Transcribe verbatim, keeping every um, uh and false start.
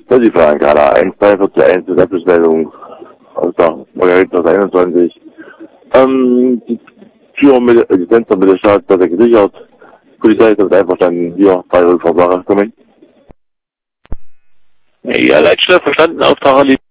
Ja, Sie fahren gerade eins drei vier eins zur Abschlussmeldung aus der Margarete einundzwanzig. Ähm, die Tür mit, die Fenster mit der Staatsplatte gesichert. Polizei ist damit einverstanden. Wir, bei Rückfahrsache, kommen. Ja, Leitstelle verstanden, Auftrag erledigt.